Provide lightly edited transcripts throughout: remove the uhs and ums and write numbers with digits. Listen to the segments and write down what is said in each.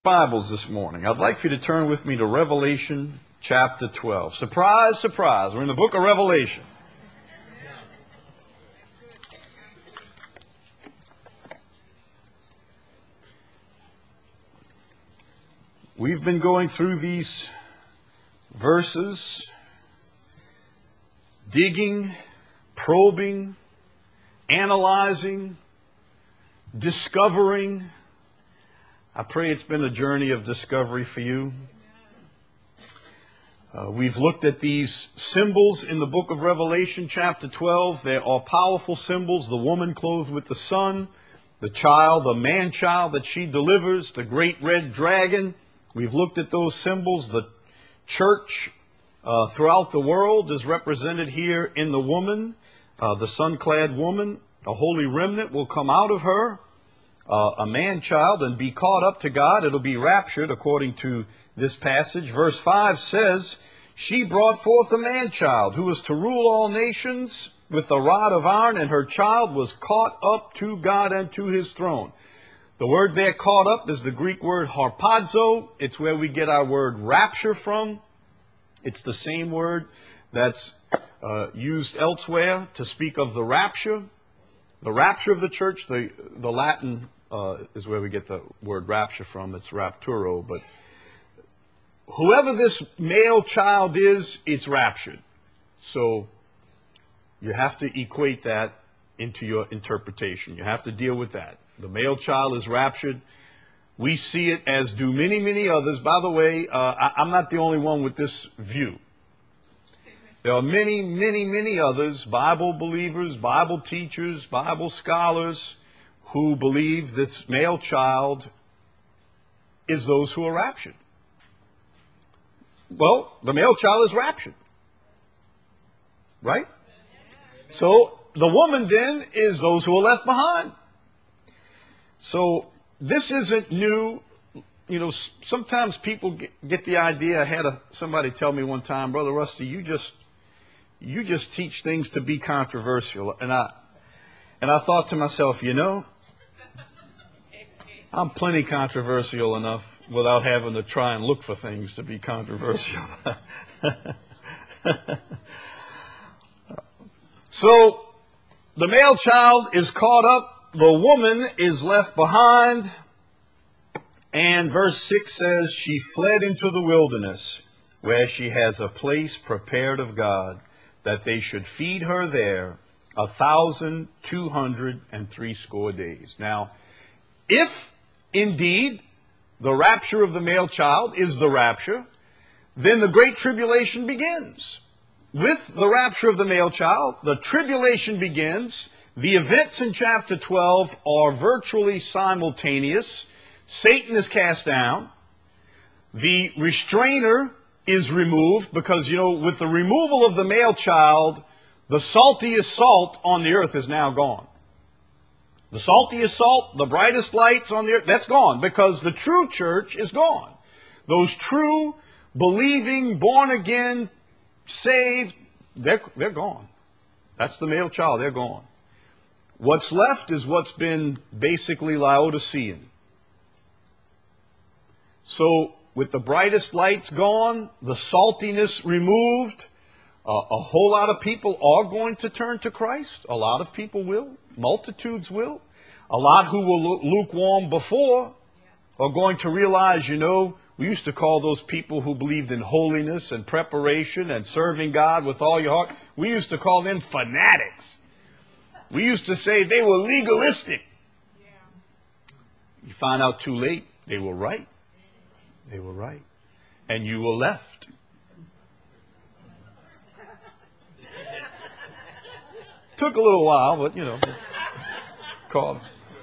Bibles this morning, I'd like for you to turn with me to Revelation chapter 12. Surprise, surprise, we're in the book of Revelation. We've been going through these verses, digging, probing, analyzing, discovering. I pray it's been a journey of discovery for you. We've looked at these symbols in the book of Revelation, chapter 12. They are powerful symbols. The woman clothed with the sun, the child, the man-child that she delivers, the great red dragon. We've looked at those symbols. The church throughout the world is represented here in the woman, the sun-clad woman. A holy remnant will come out of her. A man-child and be caught up to God. It'll be raptured according to this passage. Verse 5 says, she brought forth a man-child who was to rule all nations with a rod of iron, and her child was caught up to God and to his throne. The word there, caught up, is the Greek word harpazo. It's where we get our word rapture from. It's the same word that's used elsewhere to speak of the rapture. The rapture of the church, the Latin is where we get the word rapture from. It's rapturo. But whoever this male child is, it's raptured. So you have to equate that into your interpretation. You have to deal with that. The male child is raptured. We see it, as do many, many others. By the way, I'm not the only one with this view. There are many, many, many others, Bible believers, Bible teachers, Bible scholars, who believe this male child is those who are raptured. Well, the male child is raptured. Right? So the woman then is those who are left behind. So this isn't new. You know, sometimes people get the idea. I had somebody tell me one time, Brother Rusty, you just teach things to be controversial. And I thought to myself, you know, I'm plenty controversial enough without having to try and look for things to be controversial. So the male child is caught up. The woman is left behind. And verse 6 says, she fled into the wilderness, where she has a place prepared of God, that they should feed her there 1,260 days. Now, if indeed the rapture of the male child is the rapture, then the great tribulation begins. With the rapture of the male child, the tribulation begins. The events in chapter 12 are virtually simultaneous. Satan is cast down. The restrainer is removed because, you know, with the removal of the male child, the saltiest salt on the earth is now gone. The saltiest salt, the brightest lights on the earth, that's gone because the true church is gone. Those true, believing, born again, saved, they're gone. That's the male child, they're gone. What's left is what's been basically Laodicean. So, with the brightest lights gone, the saltiness removed, a whole lot of people are going to turn to Christ. A lot of people will. Multitudes will. A lot who were lukewarm before are going to realize, you know, we used to call those people who believed in holiness and preparation and serving God with all your heart, we used to call them fanatics. We used to say they were legalistic. You find out too late, they were right. They were right. And you were left. Took a little while, but, you know, called.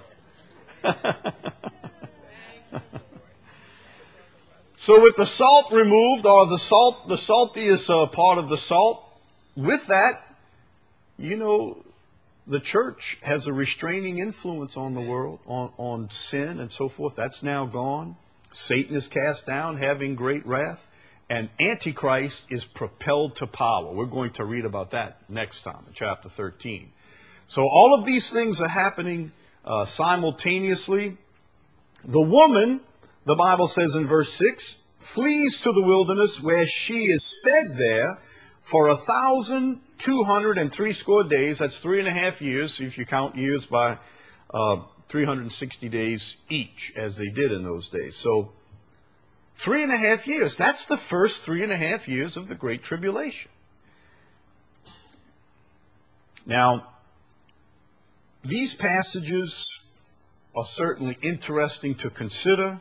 So with the salt removed, or the saltiest part of the salt, with that, you know, the church has a restraining influence on the world, on sin and so forth. That's now gone. Satan is cast down, having great wrath. And Antichrist is propelled to power. We're going to read about that next time in chapter 13. So all of these things are happening simultaneously. The woman the Bible says in verse 6, flees to the wilderness where she is fed there for 1,260 days. That's 3.5 years, if you count years by 360 days each, as they did in those days. So 3.5 years. That's the first 3.5 years of the Great Tribulation. Now, these passages are certainly interesting to consider.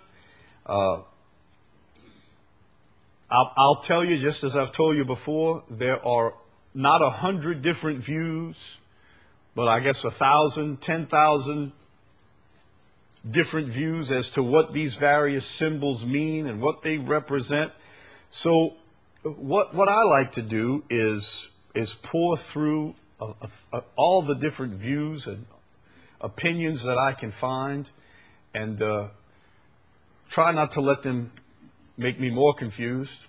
I'll tell you, just as I've told you before, there are not 100 different views, but I guess 1,000, 10,000 different views as to what these various symbols mean and what they represent. So what I like to do is pour through all the different views and opinions that I can find, and try not to let them make me more confused,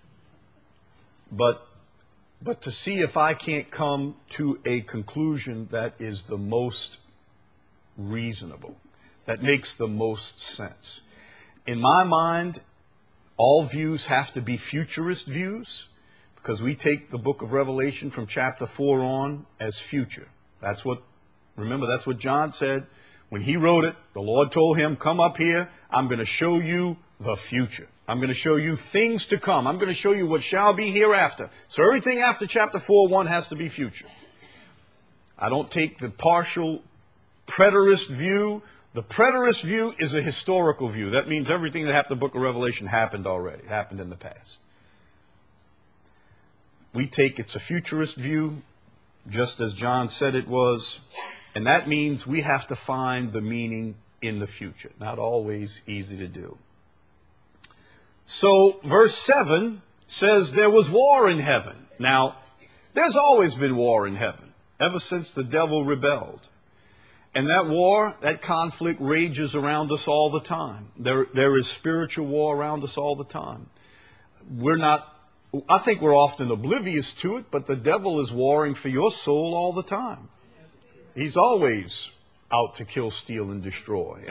but to see if I can't come to a conclusion that is the most reasonable, that makes the most sense. In my mind, all views have to be futurist views, because we take the book of Revelation from chapter 4 on as future. Remember, that's what John said. When he wrote it, the Lord told him, come up here, I'm going to show you the future. I'm going to show you things to come. I'm going to show you what shall be hereafter. So everything after chapter 4:1 has to be future. I don't take the partial preterist view. The preterist view is a historical view. That means everything that happened in the book of Revelation happened already, happened in the past. We take it's a futurist view, just as John said it was, and that means we have to find the meaning in the future. Not always easy to do. So verse 7 says there was war in heaven. Now, there's always been war in heaven, ever since the devil rebelled. And that war, that conflict rages around us all the time. There is spiritual war around us all the time. I think we're often oblivious to it, but the devil is warring for your soul all the time. He's always out to kill, steal, and destroy.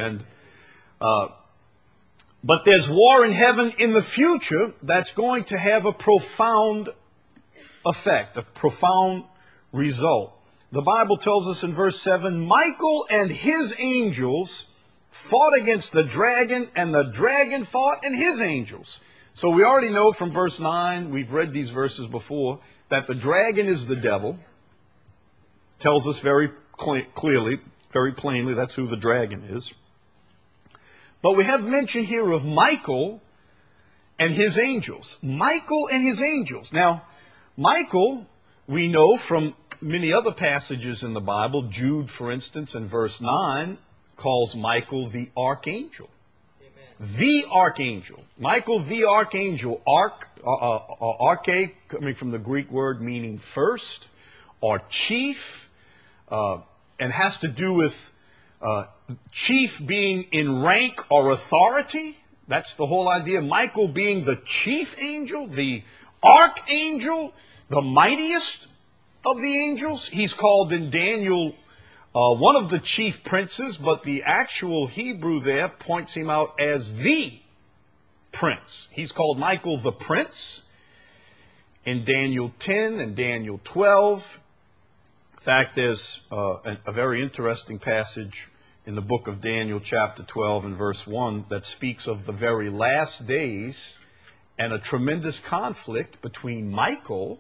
But there's war in heaven in the future that's going to have a profound effect, a profound result. The Bible tells us in verse 7, Michael and his angels fought against the dragon, and the dragon fought and his angels. So we already know from verse 9, we've read these verses before, that the dragon is the devil. Tells us very clearly, very plainly, that's who the dragon is. But we have mention here of Michael and his angels. Michael and his angels. Now, Michael, we know from many other passages in the Bible. Jude, for instance, in verse 9, calls Michael the archangel. Amen. The archangel. Michael the archangel. Arche, coming from the Greek word meaning first, or chief, and has to do with chief being in rank or authority. That's the whole idea. Michael being the chief angel, the archangel, the mightiest of the angels. He's called in Daniel one of the chief princes, but the actual Hebrew there points him out as the prince. He's called Michael the prince in Daniel 10 and Daniel 12. In fact, there's a very interesting passage in the book of Daniel chapter 12 and verse 1 that speaks of the very last days and a tremendous conflict between Michael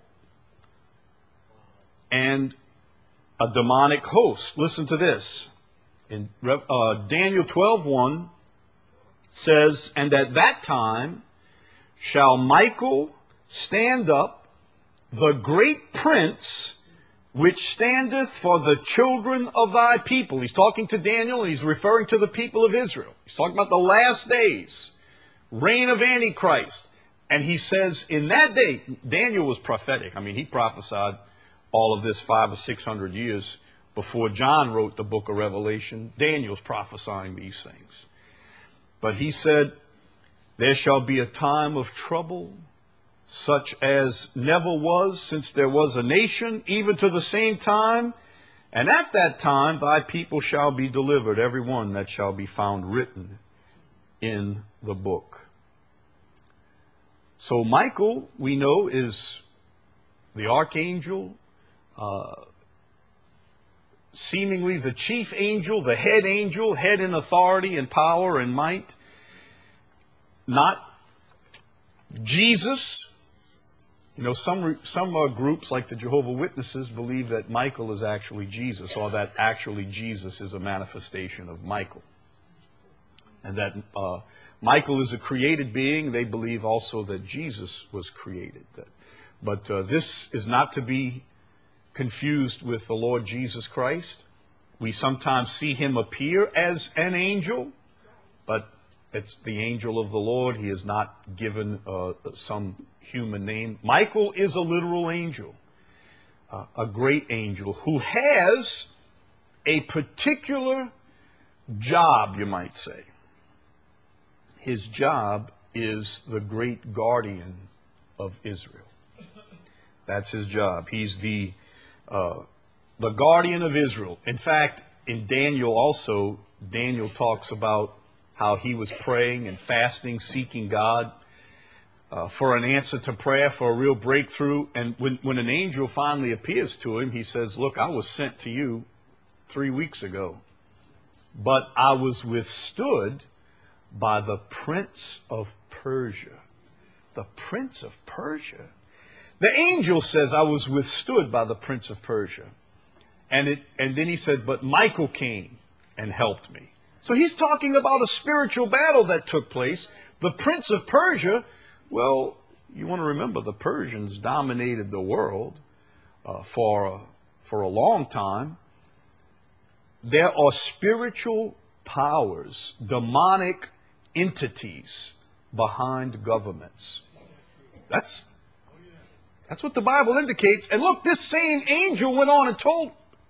and a demonic host. Listen to this. In Daniel 12:1 says, and at that time shall Michael stand up, the great prince, which standeth for the children of thy people. He's talking to Daniel, and he's referring to the people of Israel. He's talking about the last days, reign of Antichrist. And he says, in that day, Daniel was prophetic. I mean, he prophesied all of this 500 or 600 years before John wrote the book of Revelation. Daniel's prophesying these things. But he said, there shall be a time of trouble, such as never was since there was a nation, even to the same time. And at that time thy people shall be delivered, every one that shall be found written in the book. So Michael, we know, is the archangel, seemingly the chief angel, the head angel, head in authority and power and might. Not Jesus. You know, some groups like the Jehovah's Witnesses believe that Michael is actually Jesus, or that actually Jesus is a manifestation of Michael. And that Michael is a created being. They believe also that Jesus was created. But this is not to be confused with the Lord Jesus Christ. We sometimes see him appear as an angel, but it's the angel of the Lord. He is not given some human name. Michael is a literal angel, a great angel who has a particular job, you might say. His job is the great guardian of Israel. That's his job. He's the guardian of Israel. In fact, in Daniel also, Daniel talks about how he was praying and fasting, seeking God for an answer to prayer, for a real breakthrough. And when an angel finally appears to him, he says, look, I was sent to you 3 weeks ago, but I was withstood by the prince of Persia. The prince of Persia? The angel says, I was withstood by the prince of Persia. And then he said, but Michael came and helped me. So he's talking about a spiritual battle that took place. The prince of Persia, well, you want to remember the Persians dominated the world for a long time. There are spiritual powers, demonic entities behind governments. That's what the Bible indicates. And look, this same angel went on and told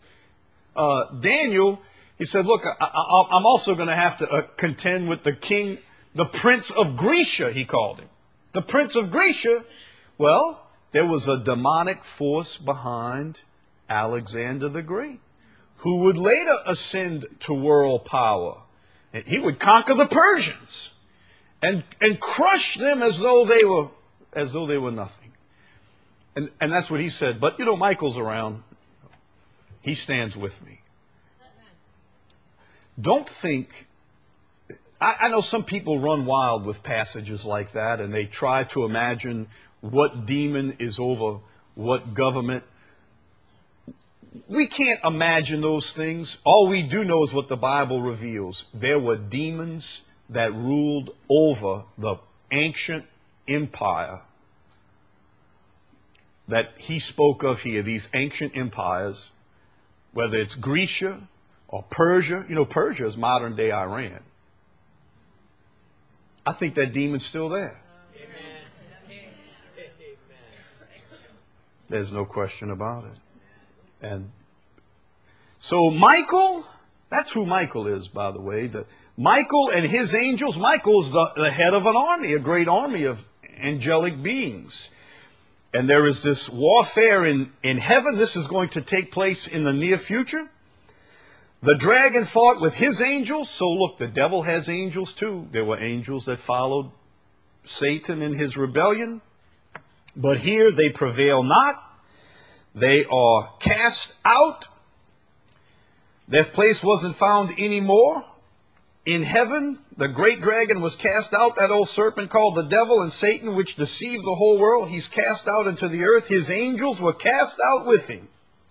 Daniel, he said, look, I'm also going to have to contend with the king, the prince of Grecia, he called him. The prince of Grecia. Well, there was a demonic force behind Alexander the Great, who would later ascend to world power. He would conquer the Persians and crush them as though they were nothing. And that's what he said. But, you know, Michael's around. He stands with me. Don't think... I know some people run wild with passages like that, and they try to imagine what demon is over what government. We can't imagine those things. All we do know is what the Bible reveals. There were demons that ruled over the ancient empire that he spoke of here, these ancient empires, whether it's Grecia or Persia. You know, Persia is modern day Iran. I think that demon's still there. Amen. There's no question about it. And so Michael, that's who Michael is, by the way. Michael and his angels. Michael is the head of an army, a great army of angelic beings. And there is this warfare in heaven. This is going to take place in the near future. The dragon fought with his angels. So look, the devil has angels too. There were angels that followed Satan in his rebellion. But here they prevail not. They are cast out. Their place wasn't found anymore. In heaven, the great dragon was cast out, that old serpent called the devil and Satan, which deceived the whole world. He's cast out into the earth. His angels were cast out with him.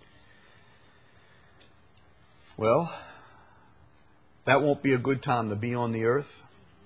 Well, that won't be a good time to be on the earth.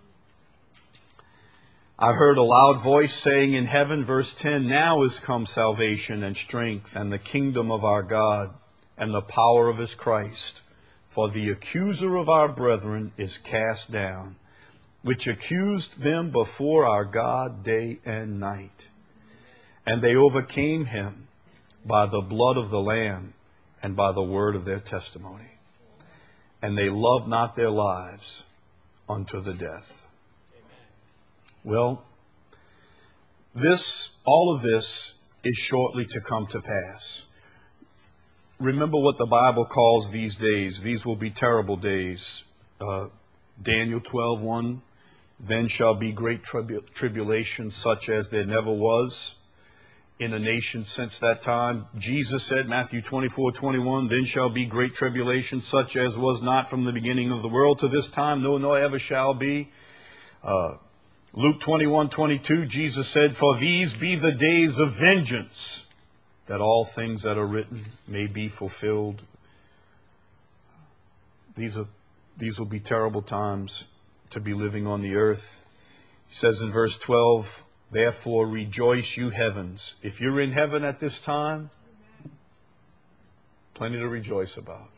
I heard a loud voice saying in heaven, verse 10, now is come salvation and strength and the kingdom of our God and the power of his Christ. For the accuser of our brethren is cast down, which accused them before our God day and night. And they overcame him by the blood of the Lamb and by the word of their testimony. And they loved not their lives unto the death. Well, all of this is shortly to come to pass. Remember what the Bible calls these days. These will be terrible days. Daniel 12:1 Then shall be great tribulation, such as there never was in a nation since that time. Jesus said, Matthew 24:21, then shall be great tribulation, such as was not from the beginning of the world to this time, no, nor ever shall be. Luke 21:22, Jesus said, for these be the days of vengeance, that all things that are written may be fulfilled. These will be terrible times to be living on the earth. He says in verse 12, therefore rejoice, you heavens. If you're in heaven at this time, plenty to rejoice about.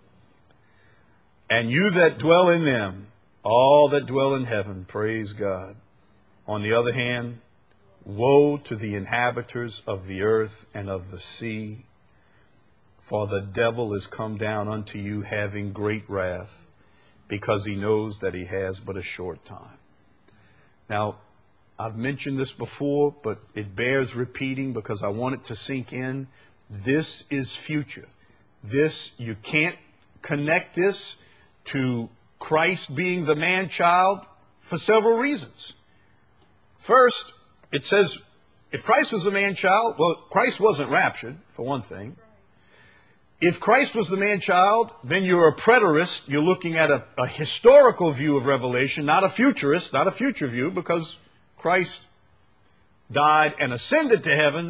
And you that dwell in them, all that dwell in heaven, praise God. On the other hand, woe to the inhabitants of the earth and of the sea, for the devil is come down unto you having great wrath, because he knows that he has but a short time. Now, I've mentioned this before, but it bears repeating because I want it to sink in. This is future. You can't connect this to Christ being the man-child for several reasons. First, it says, if Christ was the man-child, well, Christ wasn't raptured, for one thing. If Christ was the man-child, then you're a preterist. You're looking at a historical view of Revelation, not a futurist, not a future view, because Christ died and ascended to heaven,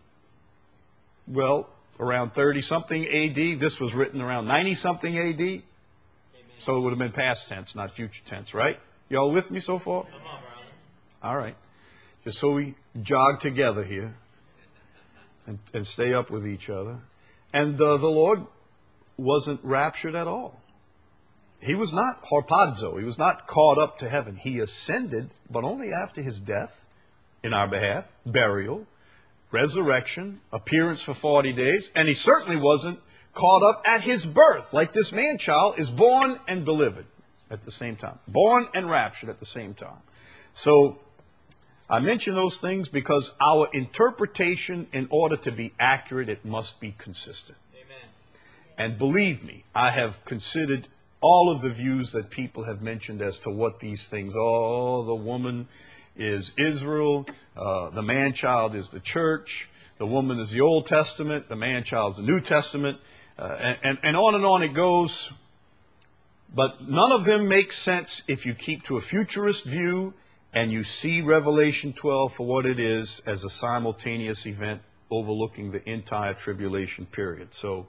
well, around 30-something A.D. This was written around 90-something A.D. Amen. So it would have been past tense, not future tense, right? Y'all with me so far? Come on, brother. All right. Just so we jog together here and stay up with each other. And the Lord wasn't raptured at all. He was not harpazo. He was not caught up to heaven. He ascended, but only after his death in our behalf, burial, resurrection, appearance for 40 days. And he certainly wasn't caught up at his birth, like this man-child is born and delivered at the same time. Born and raptured at the same time. So I mention those things because our interpretation, in order to be accurate, it must be consistent. Amen. And believe me, I have considered all of the views that people have mentioned as to what these things are. Oh, the woman is Israel, the man-child is the church, the woman is the Old Testament, the man-child is the New Testament, and on it goes. But none of them make sense if you keep to a futurist view and you see Revelation 12 for what it is, as a simultaneous event overlooking the entire tribulation period. So,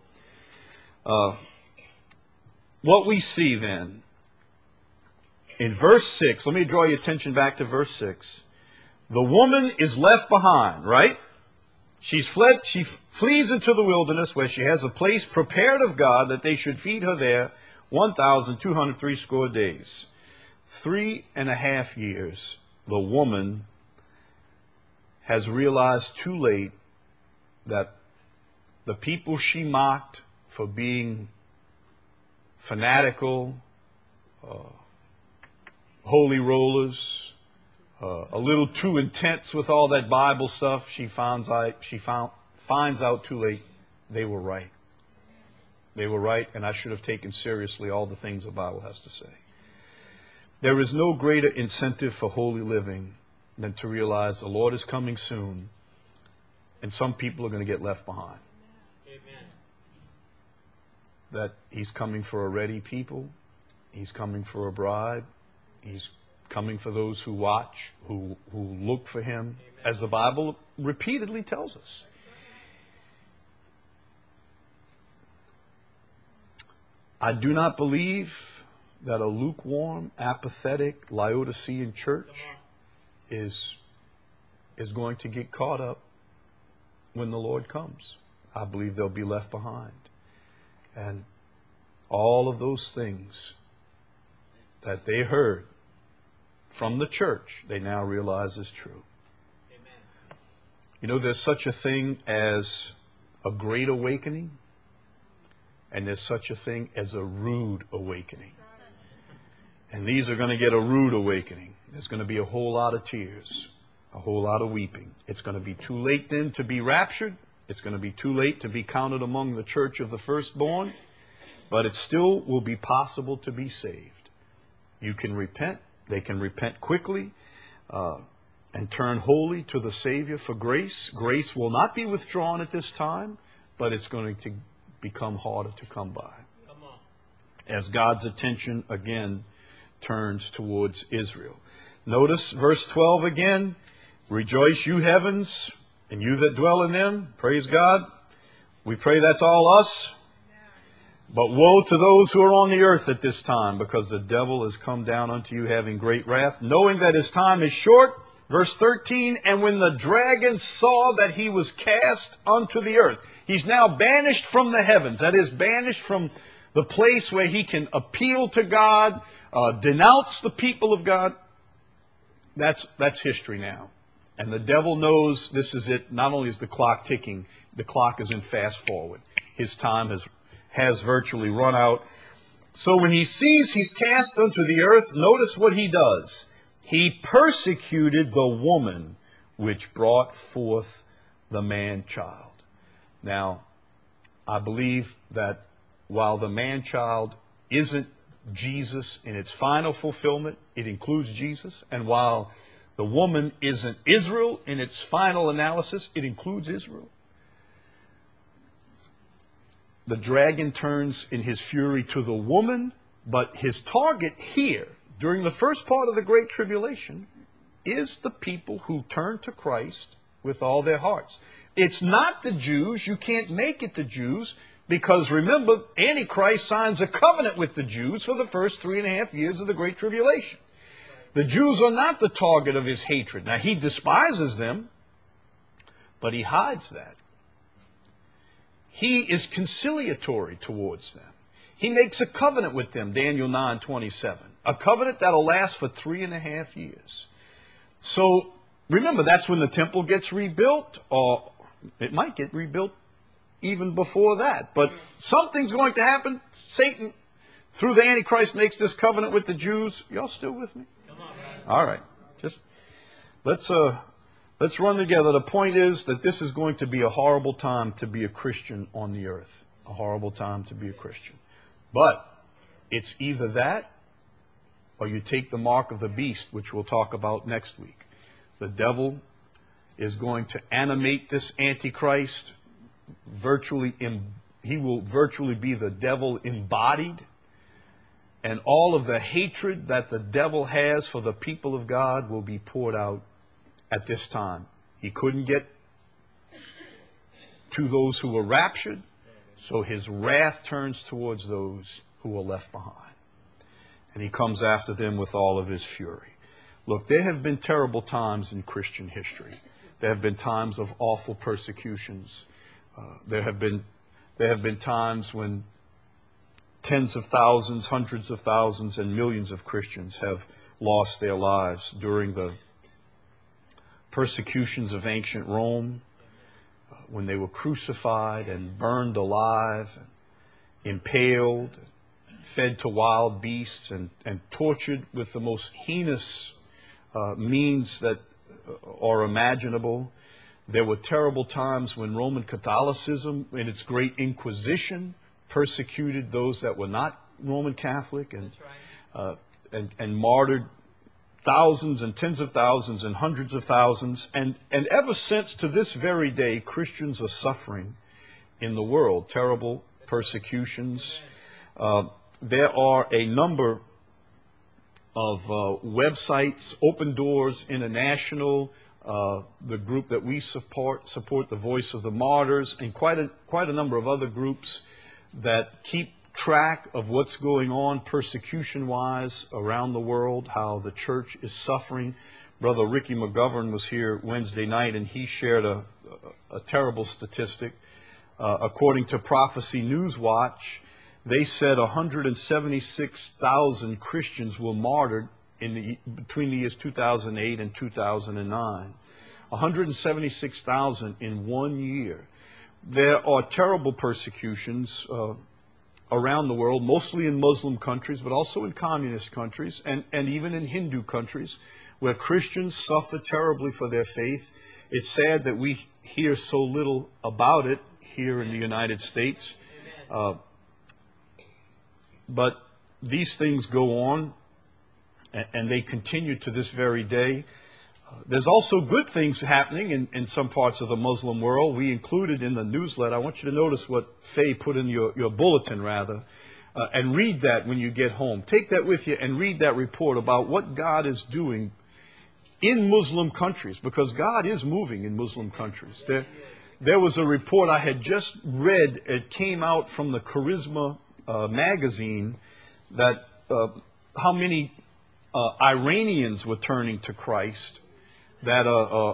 what we see then, in verse 6, let me draw your attention back to verse 6. The woman is left behind, right? She's fled, she flees into the wilderness where she has a place prepared of God that they should feed her there 1,260 days. 3.5 years, the woman has realized too late that the people she mocked for being fanatical, holy rollers, a little too intense with all that Bible stuff, she finds out too late they were right. They were right, and I should have taken seriously all the things the Bible has to say. There is no greater incentive for holy living than to realize the Lord is coming soon, and some people are going to get left behind. Amen. That He's coming for a ready people. He's coming for a bride. He's coming for those who watch, who look for Him, Amen. As the Bible repeatedly tells us. I do not believe that a lukewarm, apathetic, Laodicean church is going to get caught up when the Lord comes. I believe they'll be left behind. And all of those things that they heard from the church, they now realize is true. Amen. You know, there's such a thing as a great awakening, and there's such a thing as a rude awakening. And these are going to get a rude awakening. There's going to be a whole lot of tears, a whole lot of weeping. It's going to be too late then to be raptured. It's going to be too late to be counted among the church of the firstborn. But it still will be possible to be saved. You can repent They can repent quickly and turn wholly to the Savior for grace. Grace will not be withdrawn at this time, but it's going to become harder to come by. As God's attention again turns towards Israel. Notice verse 12 again. Rejoice, you heavens, and you that dwell in them. Praise God. We pray that's all us. But woe to those who are on the earth at this time, because the devil is come down unto you having great wrath, knowing that his time is short. Verse 13, and when the dragon saw that he was cast unto the earth. He's now banished from the heavens. That is, banished from the place where he can appeal to God, denounce the people of God. That's history now. And the devil knows this is it. Not only is the clock ticking, the clock is in fast forward. His time has virtually run out. So when he sees he's cast unto the earth, notice what he does. He persecuted the woman which brought forth the man-child. Now, I believe that while the man-child isn't Jesus in its final fulfillment, it includes Jesus. And while the woman isn't Israel in its final analysis, it includes Israel. The dragon turns in his fury to the woman, but his target here, during the first part of the Great Tribulation, is the people who turn to Christ with all their hearts. It's not the Jews. You can't make it the Jews, because remember, Antichrist signs a covenant with the Jews for the first 3.5 years of the Great Tribulation. The Jews are not the target of his hatred. Now, he despises them, but he hides that. He is conciliatory towards them. He makes a covenant with them, Daniel 9:27. A covenant that'll last for 3.5 years. So, remember, that's when the temple gets rebuilt, or it might get rebuilt even before that. But something's going to happen. Satan, through the Antichrist, makes this covenant with the Jews. Y'all still with me? All right. Just let's run together. The point is that this is going to be a horrible time to be a Christian on the earth. A horrible time to be a Christian. But it's either that or you take the mark of the beast, which we'll talk about next week. The devil is going to animate this Antichrist. He will virtually be the devil embodied. And all of the hatred that the devil has for the people of God will be poured out at this time. He couldn't get to those who were raptured, so his wrath turns towards those who were left behind. And he comes after them with all of his fury. Look, there have been terrible times in Christian history. There have been times of awful persecutions. There have been times when tens of thousands, hundreds of thousands, and millions of Christians have lost their lives during the persecutions of ancient Rome, when they were crucified and burned alive, and impaled, fed to wild beasts, and tortured with the most heinous means that are imaginable. There were terrible times when Roman Catholicism, in its great Inquisition, persecuted those that were not Roman Catholic, and martyred thousands and tens of thousands and hundreds of thousands. And ever since, to this very day, Christians are suffering in the world terrible persecutions. There are a number of websites, Open Doors International, the group that we support the Voice of the Martyrs, and quite a number of other groups that keep track of what's going on persecution-wise around the world, how the church is suffering. Brother Ricky McGovern was here Wednesday night, and he shared a terrible statistic. According to Prophecy Newswatch, they said 176,000 Christians were martyred between the years 2008 and 2009. 176,000 in 1 year. There are terrible persecutions around the world, mostly in Muslim countries, but also in communist countries, and even in Hindu countries, where Christians suffer terribly for their faith. It's sad that we hear so little about it here in the United States. But these things go on. and they continue to this very day. There's also good things happening in some parts of the Muslim world. We included in the newsletter. I want you to notice what Faye put in your bulletin, rather, and read that when you get home. Take that with you and read that report about what God is doing in Muslim countries, because God is moving in Muslim countries. There was a report I had just read. It came out from the Charisma magazine that how many Iranians were turning to Christ. I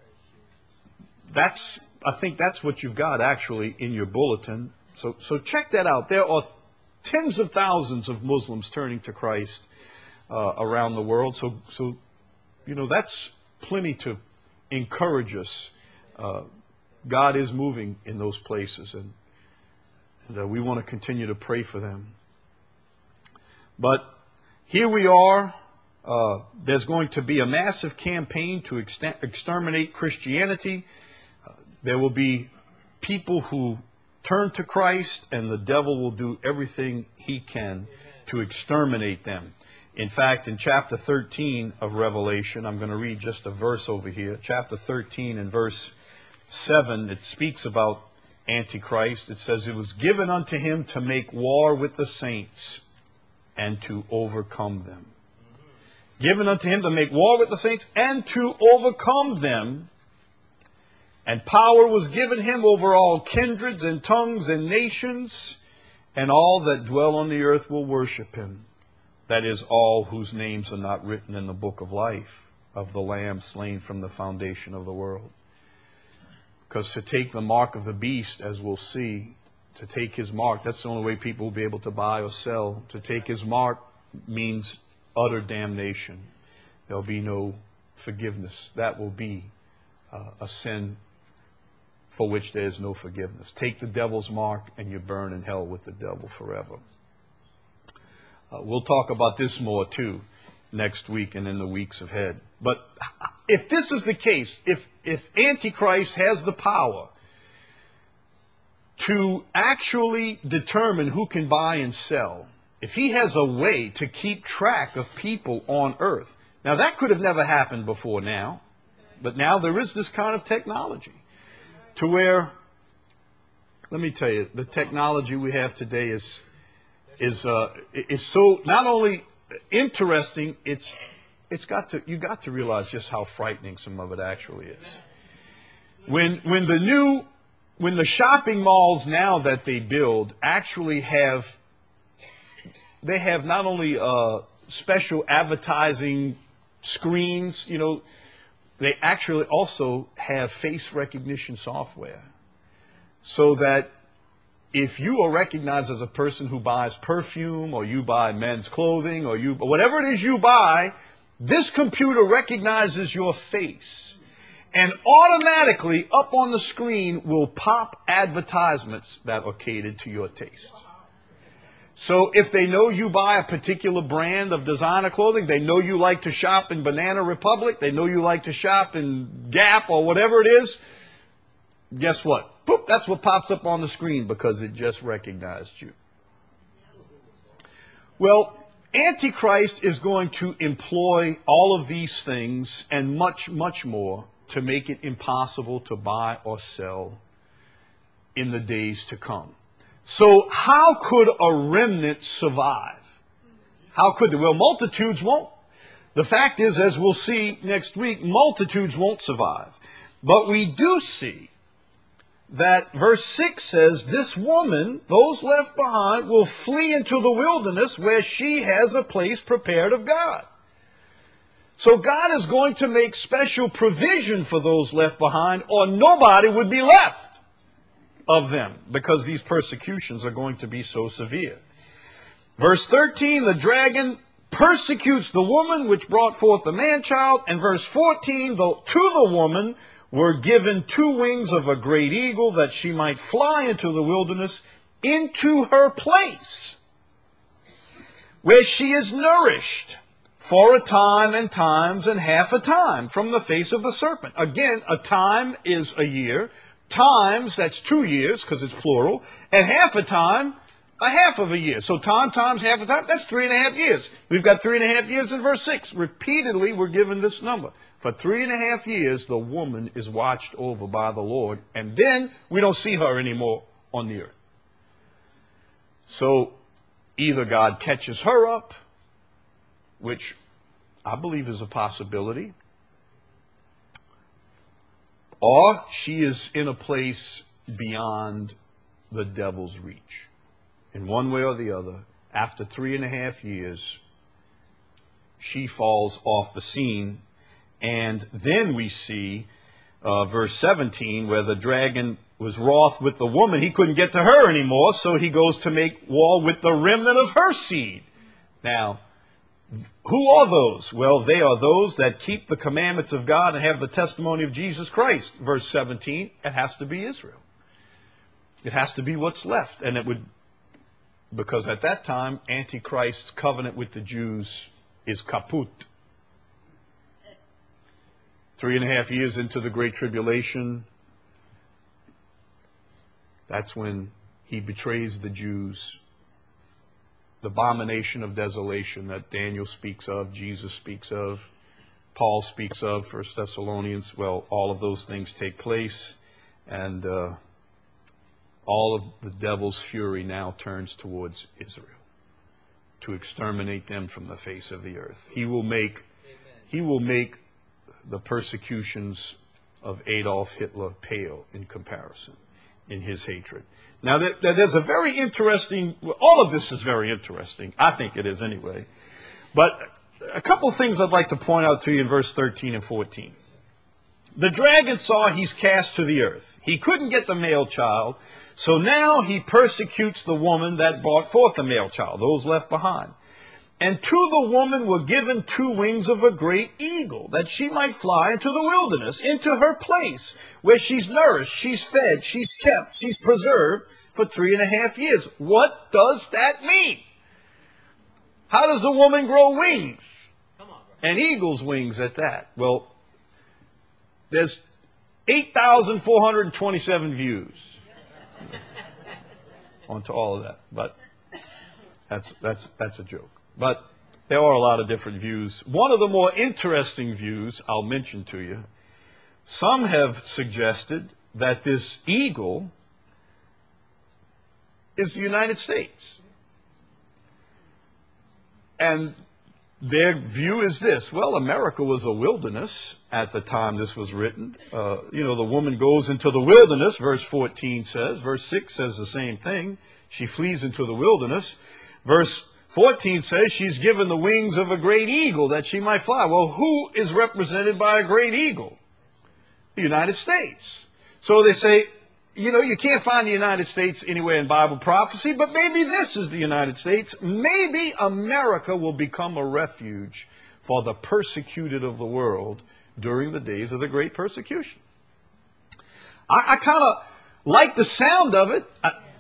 think that's what you've got actually in your bulletin. So check that out. There are tens of thousands of Muslims turning to Christ around the world. So that's plenty to encourage us. God is moving in those places, and we want to continue to pray for them. But here we are. There's going to be a massive campaign to exterminate Christianity. There will be people who turn to Christ, and the devil will do everything he can to exterminate them. In fact, in chapter 13 of Revelation, I'm going to read just a verse over here. Chapter 13 and verse 7, it speaks about Antichrist. It says, "It was given unto him to make war with the saints and to overcome them." Given unto him to make war with the saints and to overcome them. And power was given him over all kindreds and tongues and nations, and all that dwell on the earth will worship him. That is, all whose names are not written in the book of life of the Lamb slain from the foundation of the world. Because to take the mark of the beast, as we'll see, to take his mark, that's the only way people will be able to buy or sell. To take his mark means utter damnation. There'll be no forgiveness. That will be a sin for which there is no forgiveness. Take the devil's mark and you burn in hell with the devil forever. We'll talk about this more too next week and in the weeks ahead. But if this is the case, if Antichrist has the power to actually determine who can buy and sell, if he has a way to keep track of people on earth, now that could have never happened before now, but now there is this kind of technology to where, let me tell you, the technology we have today is so not only interesting, you got to realize just how frightening some of it actually is. When the shopping malls now that they build actually have not only special advertising screens, they actually also have face recognition software. So that if you are recognized as a person who buys perfume, or you buy men's clothing, or whatever it is you buy, this computer recognizes your face. And automatically up on the screen will pop advertisements that are catered to your taste. So if they know you buy a particular brand of designer clothing, they know you like to shop in Banana Republic, they know you like to shop in Gap or whatever it is, guess what? Boop, that's what pops up on the screen because it just recognized you. Well, Antichrist is going to employ all of these things and much, much more to make it impossible to buy or sell in the days to come. So how could a remnant survive? How could they? Well, multitudes won't. The fact is, as we'll see next week, multitudes won't survive. But we do see that verse 6 says, this woman, those left behind, will flee into the wilderness where she has a place prepared of God. So God is going to make special provision for those left behind, or nobody would be left of them, because these persecutions are going to be so severe. Verse 13, the dragon persecutes the woman which brought forth the man-child. And verse 14, to the woman were given 2 wings of a great eagle, that she might fly into the wilderness, into her place, where she is nourished for a time and times and half a time from the face of the serpent. Again, a time is a year. Times, that's 2 years, because it's plural. And half a time, a half of a year. So time times half a time, that's 3.5 years. We've got 3.5 years in verse 6. Repeatedly, we're given this number. For 3.5 years, the woman is watched over by the Lord, and then we don't see her anymore on the earth. So either God catches her up, which I believe is a possibility, or she is in a place beyond the devil's reach. In one way or the other, after 3.5 years, she falls off the scene. And then we see verse 17, where the dragon was wroth with the woman. He couldn't get to her anymore, so he goes to make war with the remnant of her seed. Now, who are those? Well, they are those that keep the commandments of God and have the testimony of Jesus Christ. Verse 17, it has to be Israel. It has to be what's left. And it would, because at that time, Antichrist's covenant with the Jews is kaput. 3.5 years into the Great Tribulation, that's when he betrays the Jews. The abomination of desolation that Daniel speaks of, Jesus speaks of, Paul speaks of, 1 Thessalonians. Well, all of those things take place, and all of the devil's fury now turns towards Israel to exterminate them from the face of the earth. He will make the persecutions of Adolf Hitler pale in comparison in his hatred. Now, there's a very interesting, all of this is very interesting. I think it is anyway. But a couple of things I'd like to point out to you in verse 13 and 14. The dragon saw he's cast to the earth. He couldn't get the male child, so now he persecutes the woman that brought forth the male child, those left behind. And to the woman were given 2 wings of a great eagle, that she might fly into the wilderness, into her place, where she's nourished, she's fed, she's kept, she's preserved for 3.5 years. What does that mean? How does the woman grow wings? And eagle's wings at that. Well, there's 8,427 views onto all of that, but that's a joke. But there are a lot of different views. One of the more interesting views I'll mention to you, some have suggested that this eagle is the United States. And their view is this: well, America was a wilderness at the time this was written. The woman goes into the wilderness, verse 14 says. Verse 6 says the same thing. She flees into the wilderness. Verse 14 says she's given the wings of a great eagle that she might fly. Well, who is represented by a great eagle? The United States. So they say, you can't find the United States anywhere in Bible prophecy, but maybe this is the United States. Maybe America will become a refuge for the persecuted of the world during the days of the great persecution. I kind of like the sound of it.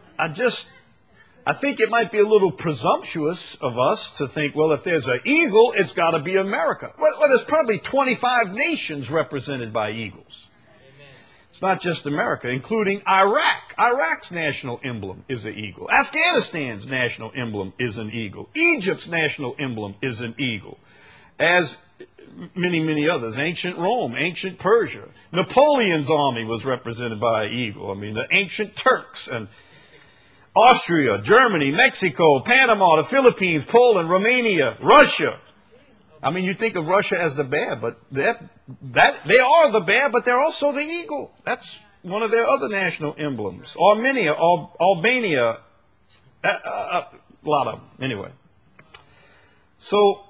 I think it might be a little presumptuous of us to think, well, if there's an eagle, it's got to be America. Well, there's probably 25 nations represented by eagles. Amen. It's not just America, including Iraq. Iraq's national emblem is an eagle. Afghanistan's national emblem is an eagle. Egypt's national emblem is an eagle. As many, many others. Ancient Rome, ancient Persia. Napoleon's army was represented by an eagle. I mean, the ancient Turks and Austria, Germany, Mexico, Panama, the Philippines, Poland, Romania, Russia. I mean, you think of Russia as the bear, but they are the bear, but they're also the eagle. That's one of their other national emblems. Armenia, Albania, a lot of them. Anyway. So,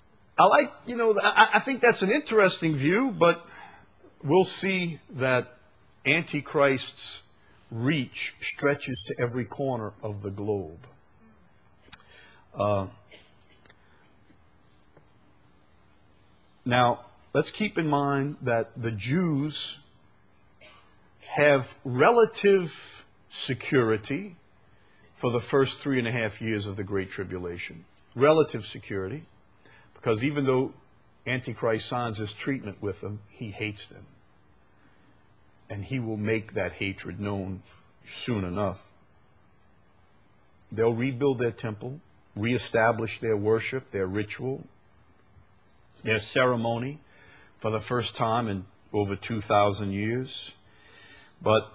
I think that's an interesting view, but we'll see that Antichrist's reach stretches to every corner of the globe. Now, let's keep in mind that the Jews have relative security for the first 3.5 years of the Great Tribulation. Relative security, because even though Antichrist signs his treatment with them, he hates them. And he will make that hatred known soon enough. They'll rebuild their temple, reestablish their worship, their ritual, their ceremony for the first time in over 2,000 years. But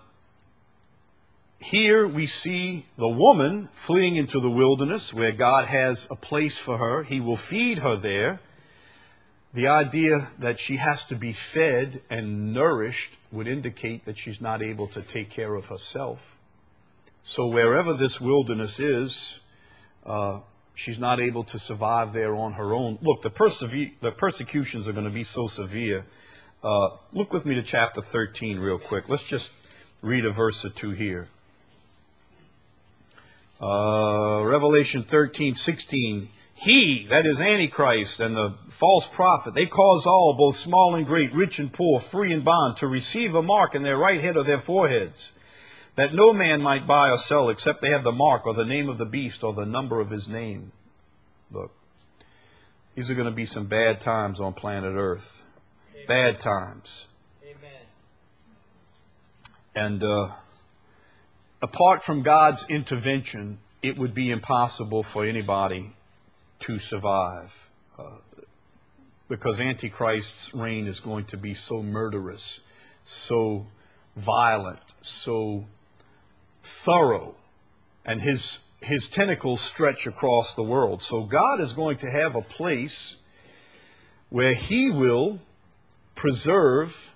here we see the woman fleeing into the wilderness where God has a place for her. He will feed her there. The idea that she has to be fed and nourished would indicate that she's not able to take care of herself. So wherever this wilderness is, she's not able to survive there on her own. Look, the persecutions are going to be so severe. Look with me to chapter 13 real quick. Let's just read a verse or two here. Revelation 13:16. He, that is Antichrist and the false prophet, they cause all, both small and great, rich and poor, free and bond, to receive a mark in their right head or their foreheads, that no man might buy or sell except they have the mark or the name of the beast or the number of his name. Look, these are going to be some bad times on planet Earth. Amen. Bad times. Amen. And apart from God's intervention, it would be impossible for anybody to survive, because Antichrist's reign is going to be so murderous, so violent, so thorough, and his tentacles stretch across the world. So God is going to have a place where he will preserve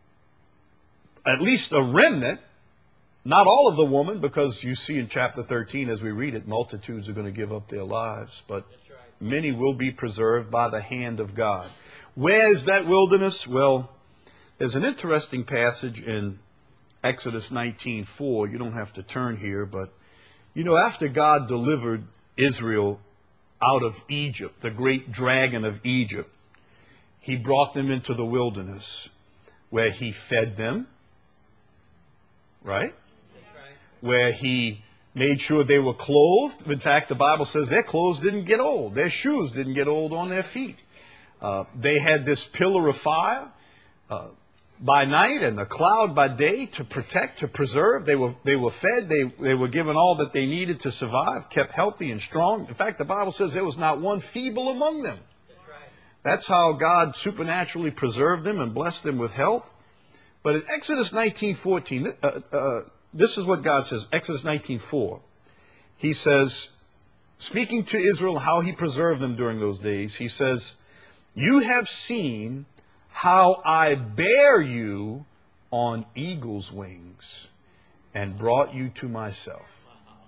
at least a remnant. Not all of the woman, because you see in chapter 13 as we read it, multitudes are going to give up their lives, but many will be preserved by the hand of God. Where is that wilderness? Well, there's an interesting passage in Exodus 19:4. You don't have to turn here, but you know, after God delivered Israel out of Egypt, the great dragon of Egypt, he brought them into the wilderness where he fed them, right? Where he made sure they were clothed. In fact, the Bible says their clothes didn't get old. Their shoes didn't get old on their feet. They had this pillar of fire by night and the cloud by day to protect, to preserve. They were fed. They were given all that they needed to survive, kept healthy and strong. In fact, the Bible says there was not one feeble among them. That's how God supernaturally preserved them and blessed them with health. But in Exodus 19:14, this is what God says, Exodus 19:4. He says, speaking to Israel, how he preserved them during those days, he says, you have seen how I bear you on eagle's wings and brought you to myself.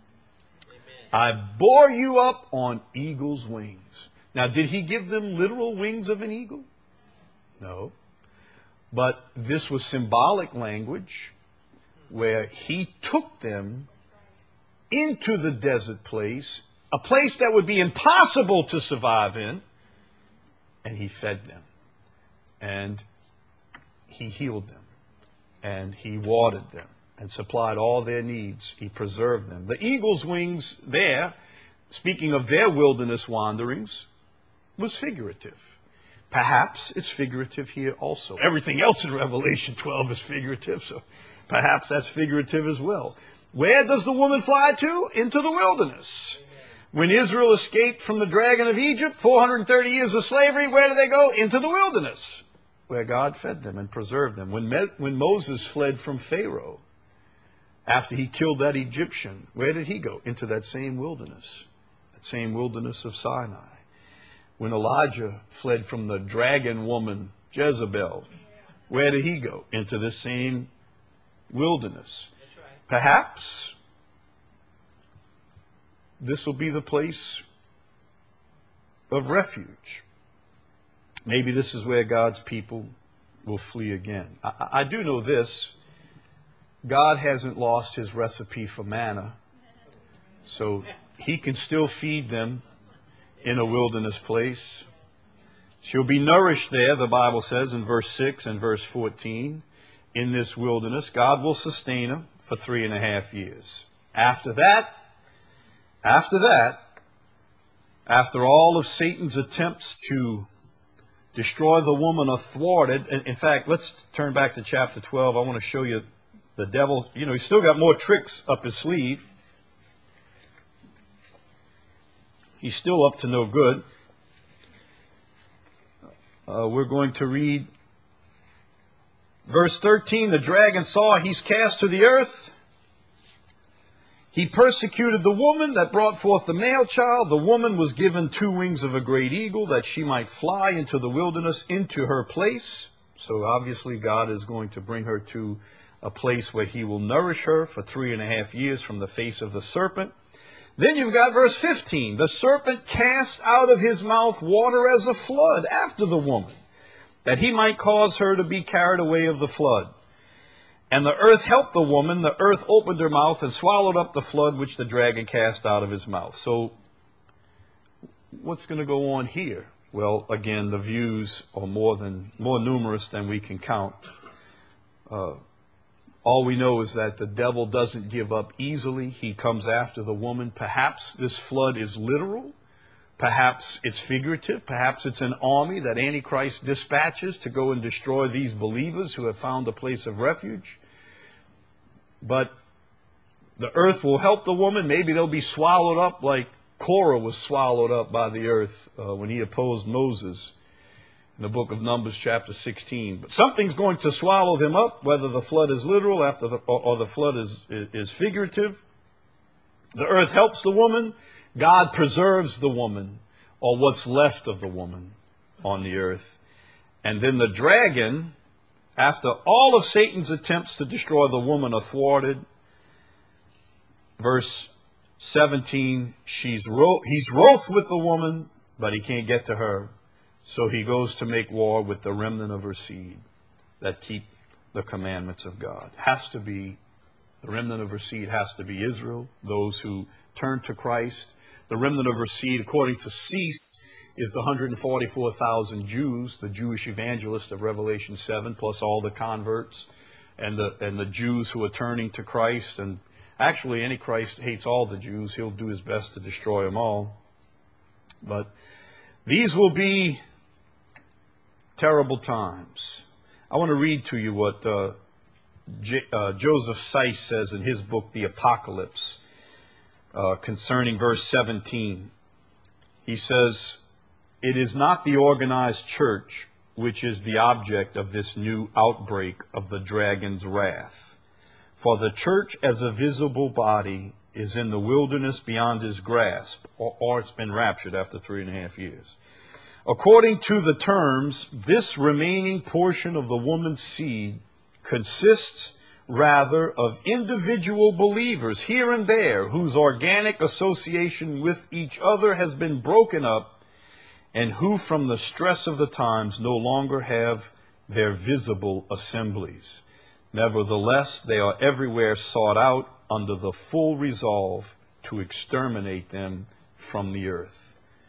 I bore you up on eagle's wings. Now, did he give them literal wings of an eagle? No. But this was symbolic language where he took them into the desert place, a place that would be impossible to survive in, and he fed them, and he healed them, and he watered them, and supplied all their needs. He preserved them. The eagle's wings there, speaking of their wilderness wanderings, was figurative. Perhaps it's figurative here also. Everything else in Revelation 12 is figurative, so perhaps that's figurative as well. Where does the woman fly to? Into the wilderness. When Israel escaped from the dragon of Egypt, 430 years of slavery, where did they go? Into the wilderness, where God fed them and preserved them. When Moses fled from Pharaoh, after he killed that Egyptian, where did he go? Into that same wilderness of Sinai. When Elijah fled from the dragon woman Jezebel, where did he go? Into the same wilderness. Perhaps this will be the place of refuge. Maybe this is where God's people will flee again. I do know this. God hasn't lost his recipe for manna, so he can still feed them in a wilderness place. She'll be nourished there, the Bible says in verse 6 and verse 14. In this wilderness, God will sustain her for 3.5 years. After all of Satan's attempts to destroy the woman are thwarted. In fact, let's turn back to chapter 12. I want to show you the devil. You know, he's still got more tricks up his sleeve. He's still up to no good. We're going to read verse 13. The dragon saw he's cast to the earth. He persecuted the woman that brought forth the male child. The woman was given 2 wings of a great eagle, that she might fly into the wilderness, into her place. So obviously God is going to bring her to a place where he will nourish her for 3.5 years from the face of the serpent. Then you've got verse 15. The serpent cast out of his mouth water as a flood after the woman, that he might cause her to be carried away of the flood. And the earth helped the woman. The earth opened her mouth and swallowed up the flood which the dragon cast out of his mouth. So what's going to go on here? Well, again, the views are more numerous than we can count. All we know is that the devil doesn't give up easily. He comes after the woman. Perhaps this flood is literal. Perhaps it's figurative. Perhaps it's an army that Antichrist dispatches to go and destroy these believers who have found a place of refuge. But the earth will help the woman. Maybe they'll be swallowed up like Korah was swallowed up by the earth when he opposed Moses in the book of Numbers chapter 16. But something's going to swallow them up, whether the flood is literal or the flood is figurative. The earth helps the woman. God preserves the woman, or what's left of the woman on the earth. And then the dragon, after all of Satan's attempts to destroy the woman are thwarted, verse 17, he's wroth with the woman, but he can't get to her. So he goes to make war with the remnant of her seed that keep the commandments of God. The remnant of her seed has to be Israel, those who turn to Christ. The remnant of her seed, according to Cease, is the 144,000 Jews, the Jewish evangelists of Revelation 7, plus all the converts and the Jews who are turning to Christ. And actually, Antichrist hates all the Jews. He'll do his best to destroy them all. But these will be terrible times. I want to read to you what Joseph Seiss says in his book, The Apocalypse, concerning verse 17. He says, "It is not the organized church which is the object of this new outbreak of the dragon's wrath. For the church as a visible body is in the wilderness beyond his grasp," or it's been raptured after 3.5 years. "According to the terms, this remaining portion of the woman's seed consists rather of individual believers here and there whose organic association with each other has been broken up, and who from the stress of the times no longer have their visible assemblies. Nevertheless, they are everywhere sought out under the full resolve to exterminate them from the earth."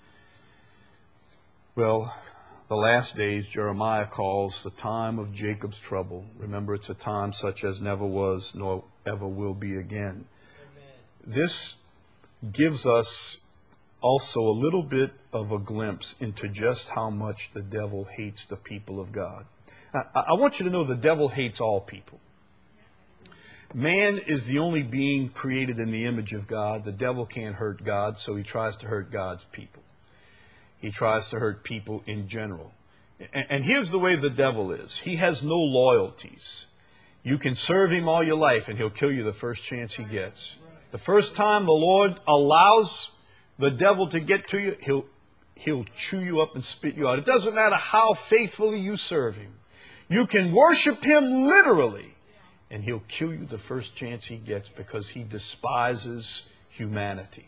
Well, the last days Jeremiah calls the time of Jacob's trouble. Remember, it's a time such as never was nor ever will be again. Amen. This gives us also a little bit of a glimpse into just how much the devil hates the people of God. I want you to know the devil hates all people. Man is the only being created in the image of God. The devil can't hurt God, so he tries to hurt God's people. He tries to hurt people in general. And here's the way the devil is. He has no loyalties. You can serve him all your life, and he'll kill you the first chance he gets. The first time the Lord allows the devil to get to you, he'll chew you up and spit you out. It doesn't matter how faithfully you serve him. You can worship him literally, and he'll kill you the first chance he gets because he despises humanity.